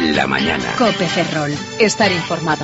La mañana. COPE Ferrol. Estar informado.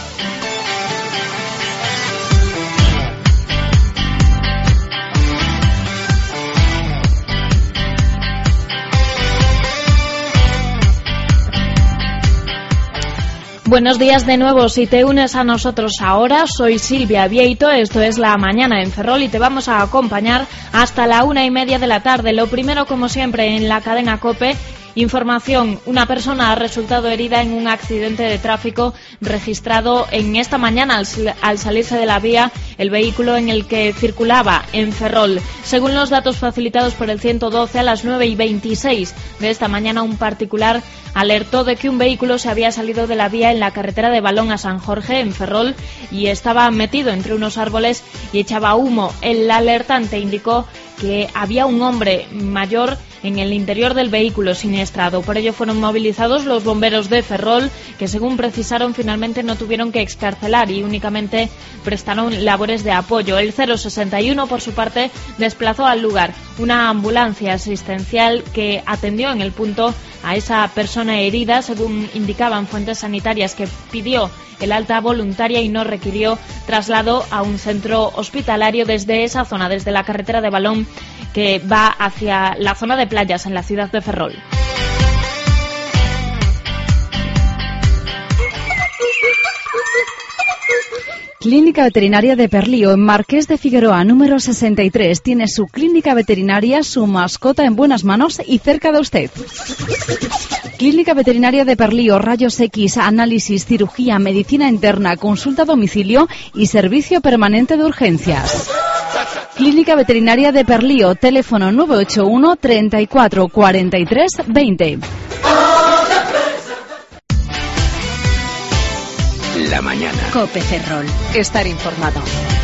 Buenos días de nuevo, si te unes a nosotros ahora, soy Silvia Vieito, esto es La Mañana en Ferrol y te vamos a acompañar hasta la 1:30 de la tarde. Lo primero, como siempre, en la cadena COPE, información: una persona ha resultado herida en un accidente de tráfico registrado en esta mañana al salirse de la vía el vehículo en el que circulaba en Ferrol. Según los datos facilitados por el 112, a las 9:26 de esta mañana, un particular alertó de que un vehículo se había salido de la vía en la carretera de Balón a San Jorge, en Ferrol, y estaba metido entre unos árboles y echaba humo. El alertante indicó que había un hombre mayor en el interior del vehículo siniestrado. Por ello fueron movilizados los bomberos de Ferrol, que según precisaron finalmente no tuvieron que excarcelar y únicamente prestaron labores de apoyo. El 061, por su parte, desplazó al lugar una ambulancia asistencial que atendió en el punto a esa persona herida, según indicaban fuentes sanitarias, que pidió el alta voluntaria y no requirió traslado a un centro hospitalario desde esa zona, desde la carretera de Balón que va hacia la zona de playas en la ciudad de Ferrol. Clínica Veterinaria de Perlío, en Marqués de Figueroa, número 63. Tiene su clínica veterinaria, su mascota en buenas manos y cerca de usted. Clínica Veterinaria de Perlío, rayos X, análisis, cirugía, medicina interna, consulta a domicilio y servicio permanente de urgencias. Clínica Veterinaria de Perlío, teléfono 981 34 43 20. La mañana. COPE Ferrol. Estar informado.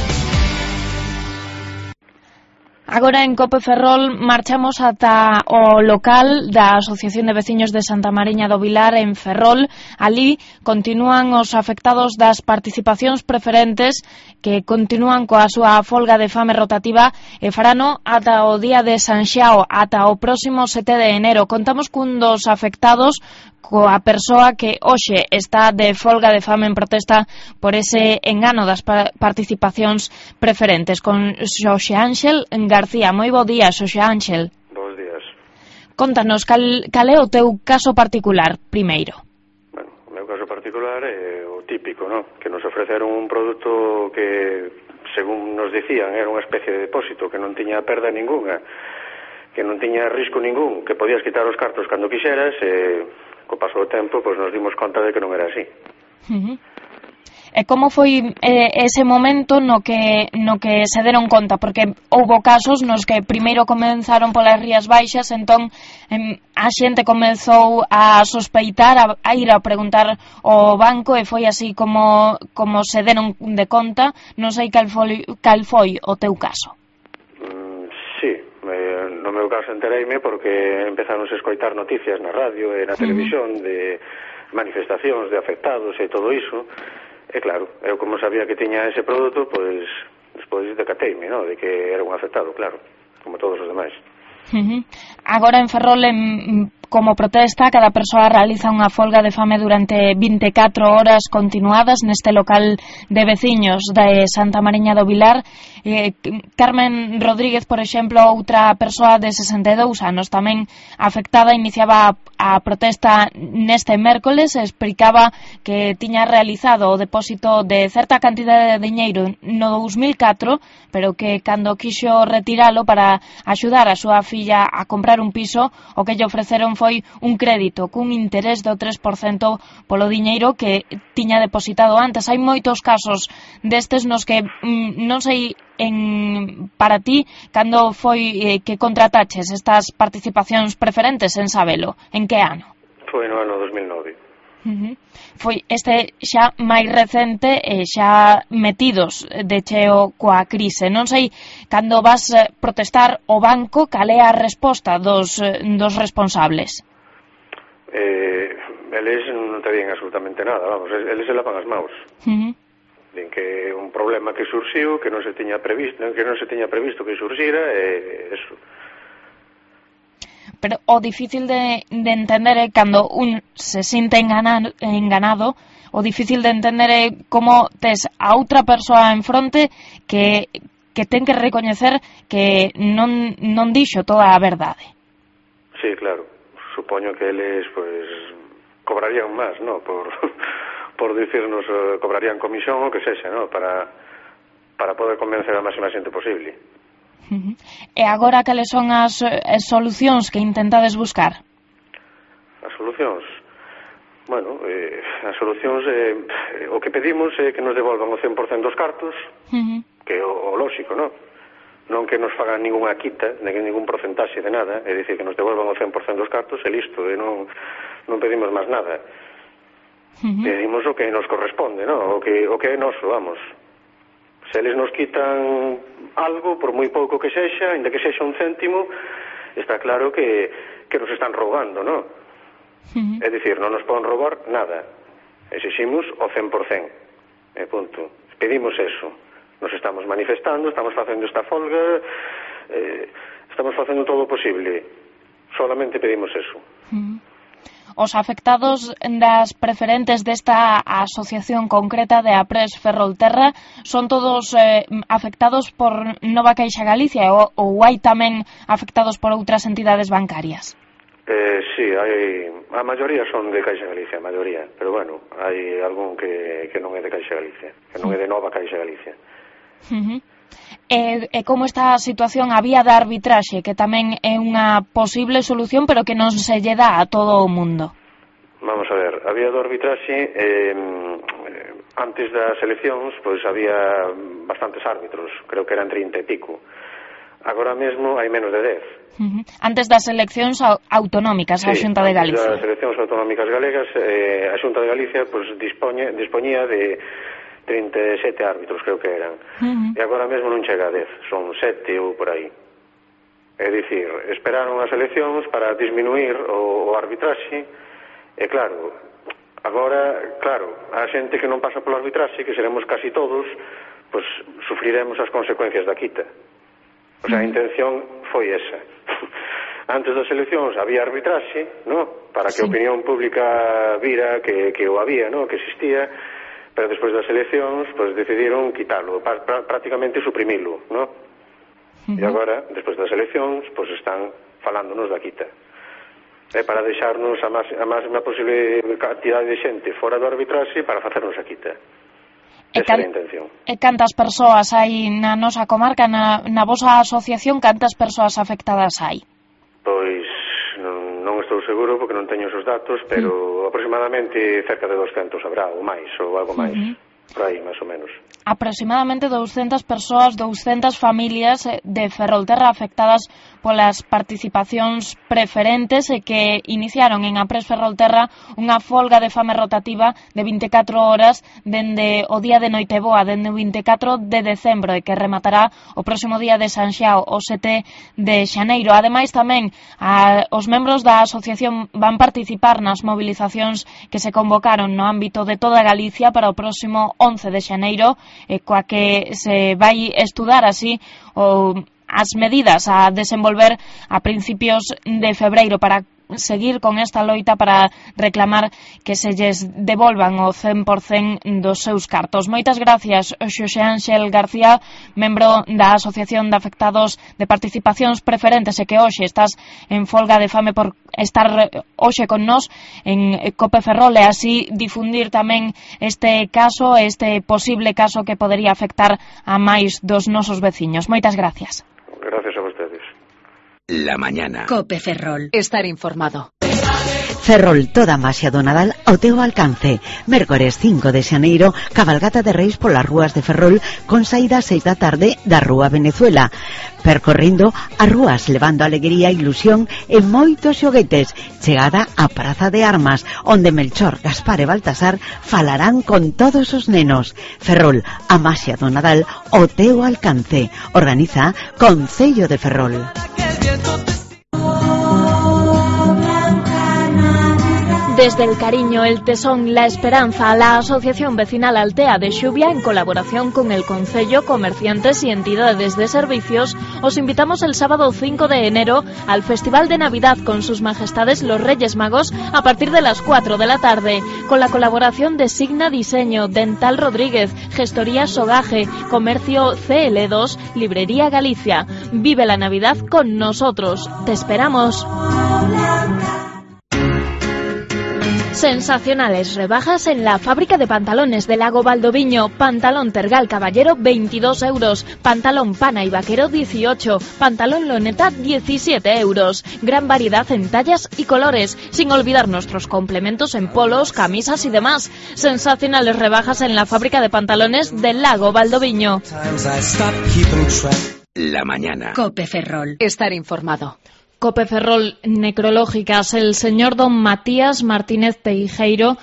Agora en COPE Ferrol marchamos ata o local da Asociación de Veciños de Santa Mariña do Vilar en Ferrol. Ali continúan os afectados das participacións preferentes que continúan coa súa folga de fame rotativa e farano ata o día de San Xiao, ata o próximo 7 de enero. Contamos cun dos afectados, coa persoa que hoxe está de folga de fame en protesta por ese engano das participacións preferentes, con Xoxe Ángel García. Moi bo día, Xoxe Ángel. Bos días. Contanos, cal é o teu caso particular, primeiro? Bueno, o meu caso particular é o típico, ¿no? Que nos ofreceron un produto que, según nos dicían, era unha especie de depósito que non tiña perda ninguna, que non tiña risco ningún, que podías quitar os cartos cando quixeras, e co paso do tempo pois nos dimos conta de que non era así. E como foi ese momento no que se deron conta? Porque houbo casos nos que primeiro comenzaron polas Rías Baixas, entón a xente comezou a sospeitar, a ir a preguntar ao banco, e foi así como se deron de conta. Non sei cal foi o teu caso. Sí, no meu caso entereime porque empezaron a escoitar noticias na radio e na televisión de manifestacións de afectados e todo iso. E claro, eu como sabía que tiña ese produto, pois despois decateime, ¿no? De que era un afectado, claro, como todos os demais. Agora en Ferrol, como protesta, cada persoa realiza unha folga de fame durante 24 horas continuadas neste local de veciños de Santa Mariña do Vilar. Carmen Rodríguez, por exemplo, outra persoa de 62 anos, tamén afectada, iniciaba a protesta neste mércoles e explicaba que tiña realizado o depósito de certa cantidade de diñeiro no 2004, pero que cando quixo retiralo para axudar a súa filla a comprar un piso, o que lle ofreceron foi un crédito cun interés do 3% polo diñeiro que tiña depositado antes. Hai moitos casos destes nos que non sei para ti cando foi que contrataches estas participacións preferentes, en sabelo, en que ano? Foi no ano 2009. Foi este xa máis recente e xa metidos de cheo coa crise. Non sei, cando vas protestar o banco, cal é a resposta dos responsables? Eles non te din absolutamente nada, vamos, eles se lavan as maus. Din que é un problema que surxiu, que non se tiña previsto que surxira, e eso. pero o difícil de entender é cando un se sinte enganado, o difícil de entender é como tes a outra persoa en fronte que ten que recoñecer que non dixo toda a verdade. Sí, claro. Supoño que eles, pues, cobrarían máis, ¿no? Por dicirnos, cobrarían comisión o que sexa, ¿no? Para poder convencer a máxima xente posible. E agora, cales son as solucións que intentades buscar? As solucións? Bueno, as solucións, o que pedimos é que nos devolvan o 100% dos cartos, que é o lóxico, non? Non que nos fagan ninguna quita, ningún porcentaxe de nada, é dicir, que nos devolvan o 100% dos cartos e listo, e non pedimos máis nada. Pedimos o que nos corresponde, non? O que é noso, vamos. Se eles nos quitan algo, por moi pouco que sexa, ainda que sexa un céntimo, está claro que nos están roubando, non? É dicir, non nos poden roubar nada. Exiximos o 100%. E punto. Pedimos eso. Nos estamos manifestando, estamos facendo esta folga, estamos facendo todo o posible. Solamente pedimos eso. Os afectados das preferentes desta asociación concreta de Aprés Ferrolterra son todos afectados por Nova Caixa Galicia ou hai tamén afectados por outras entidades bancarias? Sí, a maioría son de Caixa Galicia, a maioría, pero bueno, hai algún que non é de Caixa Galicia, que non é de Nova Caixa Galicia. E como está a situación a vía da arbitraxe, que tamén é unha posible solución, pero que non se lle dá a todo o mundo? Vamos a ver, a vía do arbitraxe, antes das eleccións, pois había bastantes árbitros, creo que eran 30 e pico. Agora mesmo hai menos de 10. Antes das eleccións autonómicas, a Xunta de Galicia. Antes das eleccións autonómicas galegas, a Xunta de Galicia pois dispoñía de 37 árbitros, creo que eran. E agora mesmo non chega a 10, son 7 ou por aí. É dicir, esperaron as eleccións para disminuir o arbitraxe, e claro, agora, a xente que non pasa polo arbitraxe, que seremos casi todos, pois sufriremos as consecuencias da quita. O sea, a intención foi esa. Antes das eleccións había arbitraxe, ¿no? Para que a opinión pública vira que o había, ¿no? Que existía, pero despois das eleccións, pues decidiron quitalo, prácticamente suprimilo, ¿no? E agora, despois das eleccións, pues están falándonos da quita. Para deixarnos a máxima posible cantidade de xente fora do arbitraxe para facernos a quita. Esa é a intención. E cantas persoas hai na nosa comarca, na vosa asociación, cantas persoas afectadas hai? Pois non estou seguro porque non teño esos datos, pero aproximadamente cerca de 200 habrá, ou máis, ou algo máis, por aí, máis ou menos. Aproximadamente 200 persoas, 200 familias de Ferrolterra afectadas polas participacións preferentes e que iniciaron en Aprés Ferrolterra unha folga de fame rotativa de 24 horas dende o día de Noiteboa, dende o 24 de decembro, e que rematará o próximo día de San Xiao, o 7 de xaneiro. Ademais, tamén os membros da asociación van participar nas movilizacións que se convocaron no ámbito de toda Galicia para o próximo 11 de xaneiro, coa que se vai estudar así as medidas a desenvolver a principios de febreiro para seguir con esta loita para reclamar que se lles devolvan o 100% dos seus cartos. Moitas gracias, Xosé Ángel García, membro da Asociación de Afectados de Participacións Preferentes, e que hoxe estás en folga de fame por estar hoxe con nós en Cope Ferrol e así difundir tamén este caso, este posible caso que podería afectar a máis dos nosos veciños. Moitas gracias. Gracias a vostedes. La mañana. Cope Ferrol. Estar informado. Ferrol, toda maxia do Nadal ao teu alcance. Mércores 5 de xaneiro, cabalgata de reis polas rúas de Ferrol con saída 6 da tarde da Rúa Venezuela. Percorrendo as rúas, levando alegría, ilusión e moitos xoguetes. Chegada á Praza de Armas, onde Melchor, Gaspar e Baltasar falarán con todos os nenos. Ferrol, a maxia do Nadal ao teu alcance. Organiza Concello de Ferrol. Desde el cariño, el tesón, la esperanza, la Asociación Vecinal Altea de Xubia, en colaboración con el Concello, comerciantes y entidades de servicios, os invitamos el sábado 5 de enero al Festival de Navidad con sus majestades los Reyes Magos a partir de las 4 de la tarde, con la colaboración de Signa Diseño, Dental Rodríguez, Gestoría Sogaje, Comercio CL2, Librería Galicia. Vive la Navidad con nosotros. ¡Te esperamos! Sensacionales rebajas en la fábrica de pantalones de Lago Valdoviño. Pantalón Tergal Caballero 22 euros, pantalón pana y vaquero 18, pantalón loneta 17 euros. Gran variedad en tallas y colores, sin olvidar nuestros complementos en polos, camisas y demás. Sensacionales rebajas en la fábrica de pantalones de Lago Valdoviño. La mañana. Cope Ferrol. Estar informado. Cope Ferrol, necrológicas. El señor don Matías Martínez Teijeiro,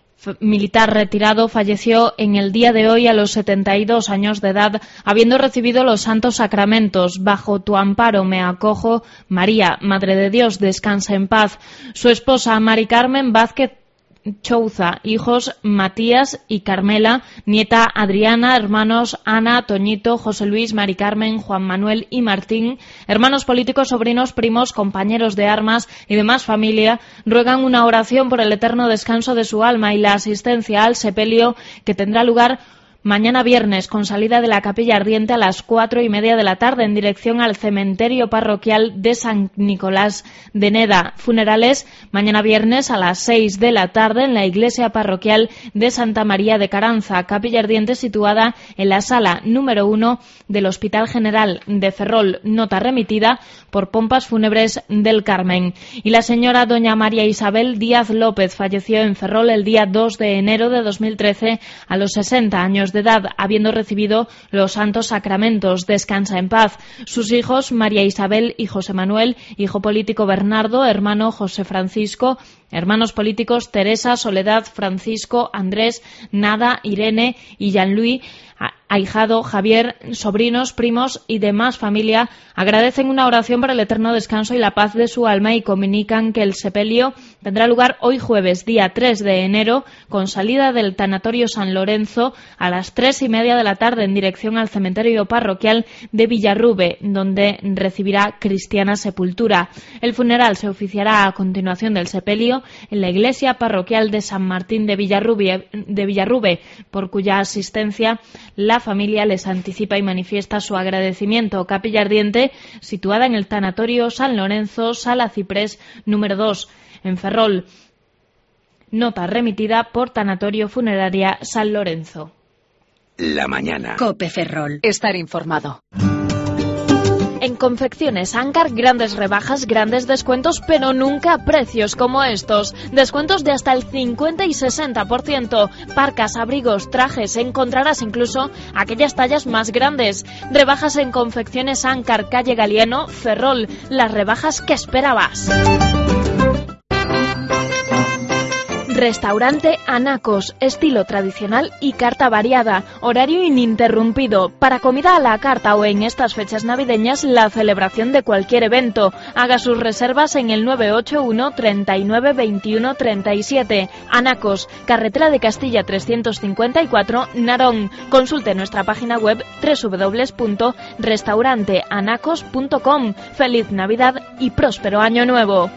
militar retirado, falleció en el día de hoy a los 72 años de edad, habiendo recibido los santos sacramentos. Bajo tu amparo me acojo, María, Madre de Dios, descansa en paz. Su esposa, Mari Carmen Vázquez Chouza, hijos Matías y Carmela, nieta Adriana, hermanos Ana, Toñito, José Luis, Mari Carmen, Juan Manuel y Martín, hermanos políticos, sobrinos, primos, compañeros de armas y demás familia, ruegan una oración por el eterno descanso de su alma y la asistencia al sepelio que tendrá lugar mañana viernes, con salida de la Capilla Ardiente a las 4:30 de la tarde en dirección al cementerio parroquial de San Nicolás de Neda. Funerales mañana viernes a las 6 de la tarde en la iglesia parroquial de Santa María de Caranza, Capilla Ardiente situada en la sala número 1 del Hospital General de Ferrol. Nota remitida por Pompas Fúnebres del Carmen. Y la señora doña María Isabel Díaz López falleció en Ferrol el día 2 de enero de 2013 a los 60 años de edad, habiendo recibido los santos sacramentos. Descansa en paz. Sus hijos, María Isabel y José Manuel, hijo político Bernardo, hermano José Francisco, hermanos políticos Teresa, Soledad, Francisco, Andrés, Nada, Irene y Jean-Louis, ahijado Javier, sobrinos, primos y demás familia, agradecen una oración por el eterno descanso y la paz de su alma y comunican que el sepelio tendrá lugar hoy jueves, día 3 de enero, con salida del tanatorio San Lorenzo a las 3:30 de la tarde en dirección al cementerio parroquial de Villarrube, donde recibirá cristiana sepultura. El funeral se oficiará a continuación del sepelio en la iglesia parroquial de San Martín de Villarrube, por cuya asistencia la familia les anticipa y manifiesta su agradecimiento. Capilla Ardiente, situada en el tanatorio San Lorenzo, Sala Ciprés número 2, en Ferrol. Nota remitida por Tanatorio Funeraria San Lorenzo. La mañana. Cope Ferrol. Estar informado. En Confecciones Ancar, grandes rebajas, grandes descuentos, pero nunca precios como estos. Descuentos de hasta el 50 y 60%. Parcas, abrigos, trajes, encontrarás incluso aquellas tallas más grandes. Rebajas en Confecciones Ancar, calle Galieno, Ferrol. Las rebajas que esperabas. Restaurante Anacos, estilo tradicional y carta variada, horario ininterrumpido, para comida a la carta o en estas fechas navideñas la celebración de cualquier evento. Haga sus reservas en el 981 39 21 37. Anacos, carretera de Castilla 354, Narón. Consulte nuestra página web www.restauranteanacos.com. Feliz Navidad y próspero Año Nuevo.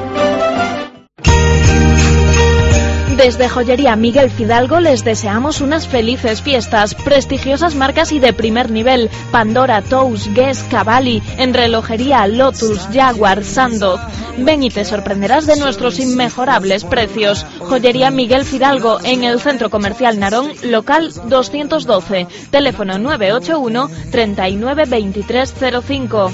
Desde Joyería Miguel Fidalgo les deseamos unas felices fiestas. Prestigiosas marcas y de primer nivel: Pandora, Tous, Guess, Cavalli. En relojería, Lotus, Jaguar, Sandoz. Ven y te sorprenderás de nuestros inmejorables precios. Joyería Miguel Fidalgo, en el Centro Comercial Narón, local 212. Teléfono 981 39 23 05.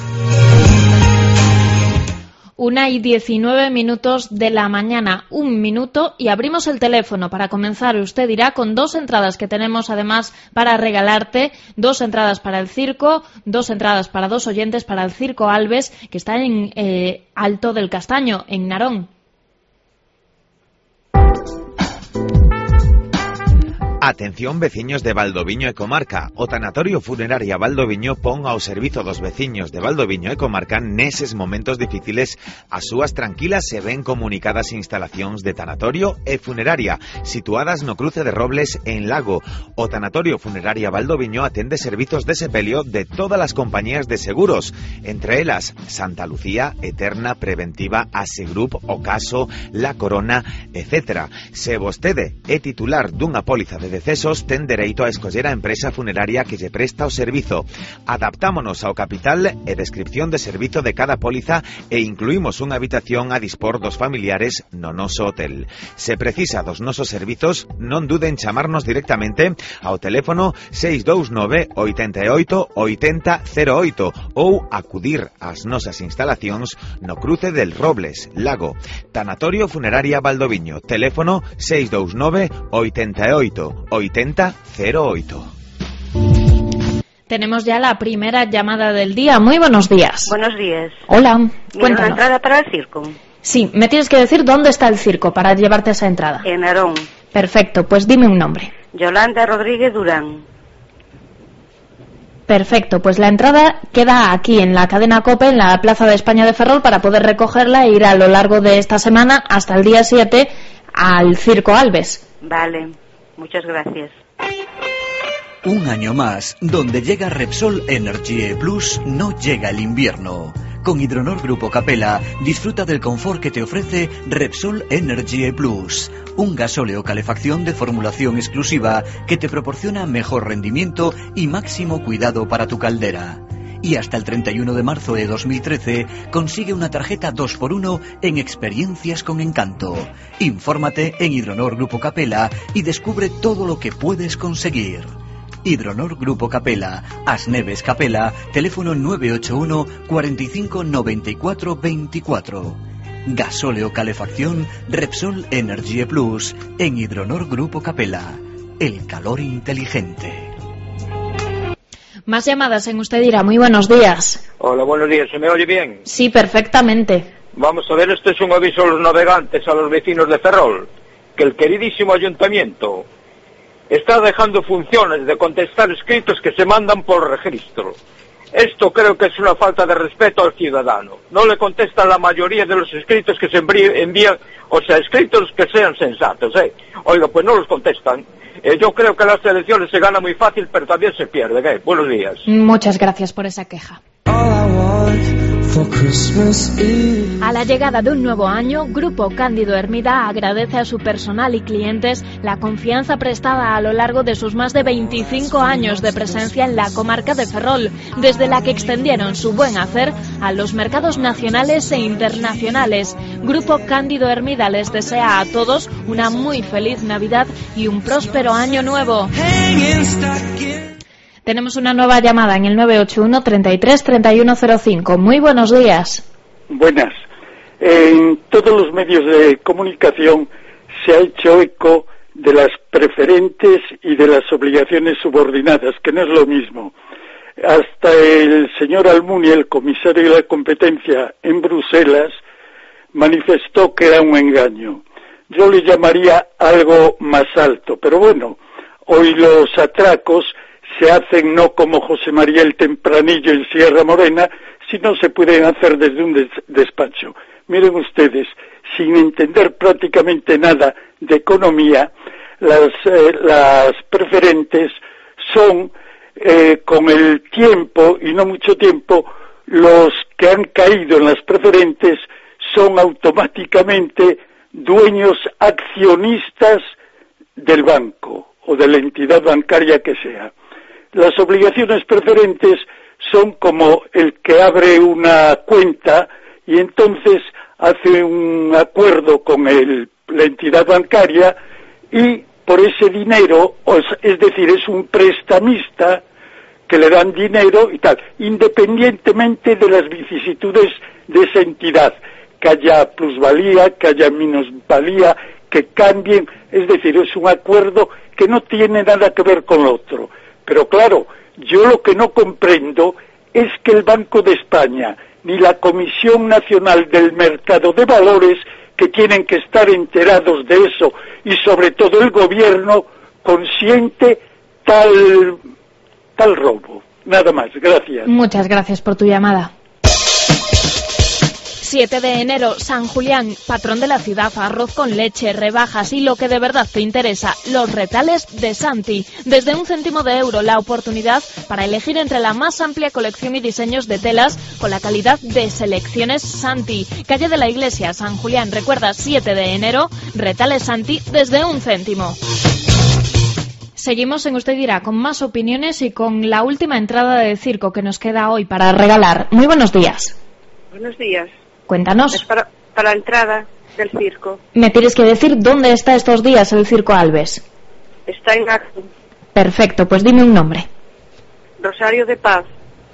1:19 de la mañana, 1 minuto, y abrimos el teléfono para comenzar. Usted dirá, con 2 entradas que tenemos además para regalarte, 2 entradas para el circo, 2 entradas para 2 oyentes para el Circo Alves, que está en Alto del Castaño, en Narón. Atención veciños de Valdoviño e comarca. O Tanatorio Funeraria Valdoviño pon ao servizo dos veciños de Valdoviño e comarca neses momentos difíciles as súas tranquilas e ben comunicadas instalacións de tanatorio e funeraria situadas no cruce de Robles en Lago. O Tanatorio Funeraria Valdoviño atende servizos de sepelio de todas as compañías de seguros, entre elas Santa Lucía, Eterna, Preventiva, Asegrup, Ocaso, La Corona, etc. Se vostede é titular dunha póliza de decesos, ten dereito a escoller a empresa funeraria que lle presta o servizo. Adaptámonos ao capital e descripción de servizo de cada póliza e incluímos unha habitación a dispor dos familiares no noso hotel. Se precisa dos nosos servizos, non duden chamarnos directamente ao teléfono 629 88 80 08 ou acudir ás nosas instalacións no cruce del Robles, Lago. Tanatorio Funeraria Valdoviño, teléfono 629 88 80 08. Tenemos ya la primera llamada del día. Muy buenos días. Buenos días. Hola, cuéntanos. ¿Una entrada para el circo? Sí, me tienes que decir dónde está el circo para llevarte esa entrada. En Arón. Perfecto, pues dime un nombre. Yolanda Rodríguez Durán. Perfecto, pues la entrada queda aquí en la cadena COPE, en la Plaza de España de Ferrol, para poder recogerla e ir a lo largo de esta semana hasta el día 7 al Circo Alves. Vale, muchas gracias. Un año más, donde llega Repsol Energy Plus, no llega el invierno. Con Hidronor Grupo Capella, disfruta del confort que te ofrece Repsol Energy Plus. Un gasóleo calefacción de formulación exclusiva que te proporciona mejor rendimiento y máximo cuidado para tu caldera. Y hasta el 31 de marzo de 2013 consigue una tarjeta 2x1 en experiencias con encanto. Infórmate en Hidronor Grupo Capella y descubre todo lo que puedes conseguir. Hidronor Grupo Capella, Asneves Capella, teléfono 981 45 94 24. Gasóleo calefacción Repsol Energy Plus en Hidronor Grupo Capella. El calor inteligente. Más llamadas en Usted Dirá. Muy buenos días. Hola, buenos días. ¿Se me oye bien? Sí, perfectamente. Vamos a ver, esto es un aviso a los navegantes, a los vecinos de Ferrol, que el queridísimo ayuntamiento está dejando funciones de contestar escritos que se mandan por registro. Esto creo que es una falta de respeto al ciudadano. No le contestan la mayoría de los escritos que se envían, o sea, escritos que sean sensatos, Oiga, pues no los contestan. Yo creo que las elecciones se gana muy fácil, pero también se pierde. Buenos días. Muchas gracias por esa queja. A la llegada de un nuevo año, Grupo Cándido Hermida agradece a su personal y clientes la confianza prestada a lo largo de sus más de 25 años de presencia en la comarca de Ferrol, desde la que extendieron su buen hacer a los mercados nacionales e internacionales. Grupo Cándido Hermida les desea a todos una muy feliz Navidad y un próspero año nuevo. Tenemos una nueva llamada en el 981 33 3105. Muy buenos días. Buenas. En todos los medios de comunicación se ha hecho eco de las preferentes y de las obligaciones subordinadas, que no es lo mismo. Hasta el señor Almunia, el comisario de la competencia en Bruselas, manifestó que era un engaño. Yo le llamaría algo más alto, pero bueno, hoy los atracos se hacen no como José María el Tempranillo en Sierra Morena, sino se pueden hacer desde un despacho. Miren ustedes, sin entender prácticamente nada de economía, las preferentes son, con el tiempo, y no mucho tiempo, los que han caído en las preferentes son automáticamente dueños accionistas del banco o de la entidad bancaria que sea. Las obligaciones preferentes son como el que abre una cuenta y entonces hace un acuerdo con la entidad bancaria y por ese dinero, es decir, es un prestamista que le dan dinero y tal, independientemente de las vicisitudes de esa entidad, que haya plusvalía, que haya minusvalía, que cambien, es decir, es un acuerdo que no tiene nada que ver con lo otro. Pero claro, yo lo que no comprendo es que el Banco de España ni la Comisión Nacional del Mercado de Valores, que tienen que estar enterados de eso, y sobre todo el gobierno, consiente tal robo. Nada más, gracias. Muchas gracias por tu llamada. 7 de enero, San Julián, patrón de la ciudad, arroz con leche, rebajas y lo que de verdad te interesa, los retales de Santi. Desde 1 céntimo de euro, la oportunidad para elegir entre la más amplia colección y diseños de telas con la calidad de Selecciones Santi. Calle de la Iglesia, San Julián, recuerda, 7 de enero, retales Santi desde 1 céntimo. Seguimos en Usted Dirá con más opiniones y con la última entrada de circo que nos queda hoy para regalar. Muy buenos días. Buenos días. Cuéntanos. Es para la entrada del circo. Me tienes que decir dónde está estos días el Circo Alves. Está en Narón. Perfecto, pues dime un nombre. Rosario de Paz.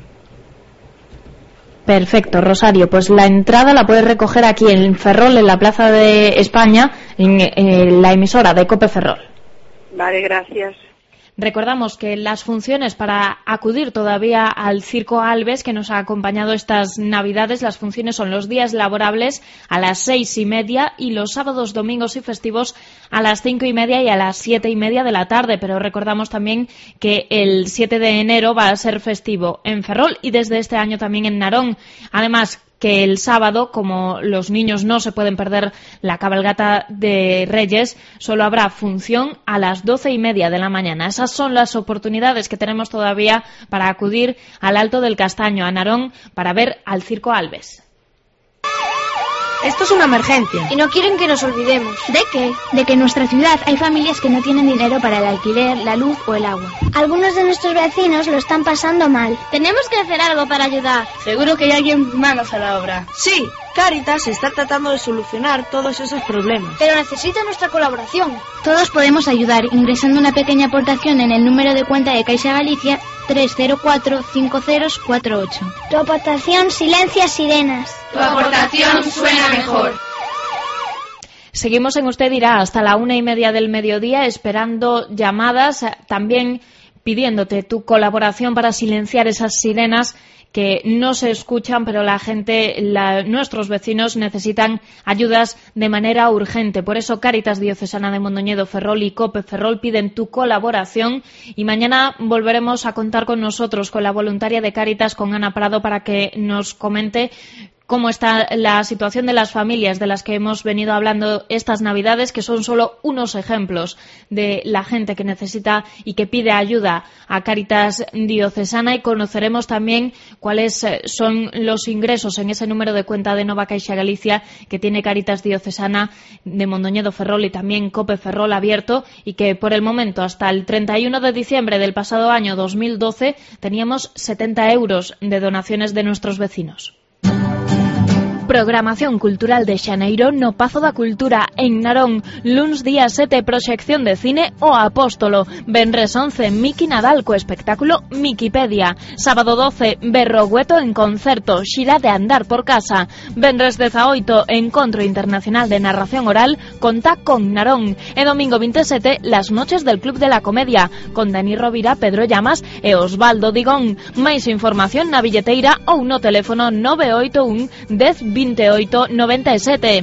Perfecto, Rosario. Pues la entrada la puedes recoger aquí en Ferrol, en la Plaza de España, en la emisora de Cope Ferrol. Vale, gracias. Recordamos que las funciones para acudir todavía al Circo Alves, que nos ha acompañado estas Navidades, las funciones son los días laborables a las 6:30 y los sábados, domingos y festivos a las 5:30 y a las 7:30 de la tarde. Pero recordamos también que el 7 de enero va a ser festivo en Ferrol y desde este año también en Narón. Además, que el sábado, como los niños no se pueden perder la cabalgata de Reyes, solo habrá función a las 12:30 de la mañana. Esas son las oportunidades que tenemos todavía para acudir al Alto del Castaño, a Narón, para ver al Circo Alves. Esto es una emergencia. Y no quieren que nos olvidemos. ¿De qué? De que en nuestra ciudad hay familias que no tienen dinero para el alquiler, la luz o el agua. Algunos de nuestros vecinos lo están pasando mal. Tenemos que hacer algo para ayudar. Seguro que hay alguien manos a la obra. Sí, Cáritas está tratando de solucionar todos esos problemas. Pero necesita nuestra colaboración. Todos podemos ayudar ingresando una pequeña aportación en el número de cuenta de Caixa Galicia 304-5048. Tu aportación silencia sirenas. Tu aportación suena mejor. Seguimos en Usted Dirá hasta la 1:30 del mediodía esperando llamadas, también pidiéndote tu colaboración para silenciar esas sirenas que no se escuchan, pero la gente, nuestros vecinos necesitan ayudas de manera urgente. Por eso Cáritas Diocesana de Mondoñedo Ferrol y Cope Ferrol piden tu colaboración y mañana volveremos a contar con nosotros, con la voluntaria de Cáritas, con Ana Prado, para que nos comente cómo está la situación de las familias de las que hemos venido hablando estas Navidades, que son solo unos ejemplos de la gente que necesita y que pide ayuda a Cáritas Diocesana, y conoceremos también cuáles son los ingresos en ese número de cuenta de Nova Caixa Galicia que tiene Cáritas Diocesana de Mondoñedo Ferrol y también Cope Ferrol abierto, y que por el momento hasta el 31 de diciembre del pasado año 2012 teníamos 70 euros de donaciones de nuestros vecinos. Programación cultural de Xaneiro no Pazo da Cultura en Narón. Luns día 7 proxección de cine O Apóstolo. Venres 11 Miki Nadal co espectáculo Mikipedia. Sábado 12 Berrogueto en concerto Xira de andar por casa. Venres 18 Encontro Internacional de Narración Oral Conta con Narón. E domingo 27 Las Noches del Club de la Comedia con Dani Rovira, Pedro Llamas e Osvaldo Digón. Máis información na billeteira ou no teléfono 981 10 28 97.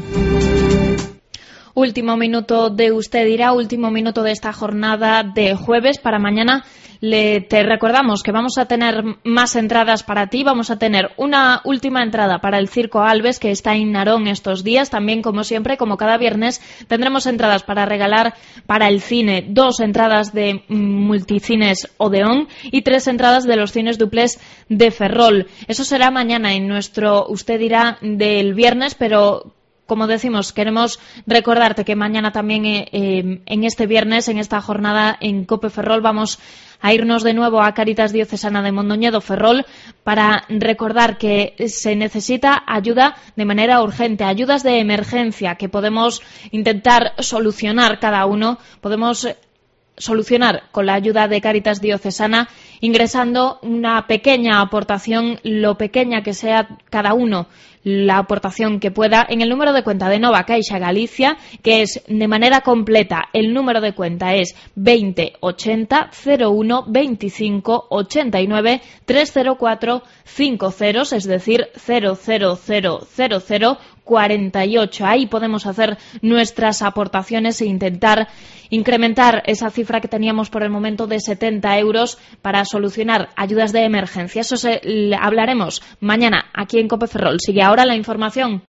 Último minuto de Usted Dirá, último minuto de esta jornada de jueves. Para mañana te recordamos que vamos a tener más entradas para ti. Vamos a tener una última entrada para el Circo Alves, que está en Narón estos días. También, como siempre, como cada viernes, tendremos entradas para regalar para el cine, 2 entradas de Multicines Odeón y 3 entradas de los cines Duplés de Ferrol. Eso será mañana en nuestro Usted Dirá del viernes, pero como decimos, queremos recordarte que mañana también, en este viernes, en esta jornada en Cope Ferrol, vamos a irnos de nuevo a Cáritas Diocesana de Mondoñedo Ferrol para recordar que se necesita ayuda de manera urgente, ayudas de emergencia que podemos intentar solucionar cada uno. Podemos solucionar con la ayuda de Cáritas Diocesana ingresando una pequeña aportación, lo pequeña que sea cada uno, la aportación que pueda, en el número de cuenta de Nova Caixa Galicia, que es de manera completa. El número de cuenta es 2080 01 25 89 304 50, es decir, 00000 48. Ahí podemos hacer nuestras aportaciones e intentar incrementar esa cifra que teníamos por el momento de 70 euros para solucionar ayudas de emergencia. Eso hablaremos mañana aquí en COPE Ferrol. Sigue ahora la información.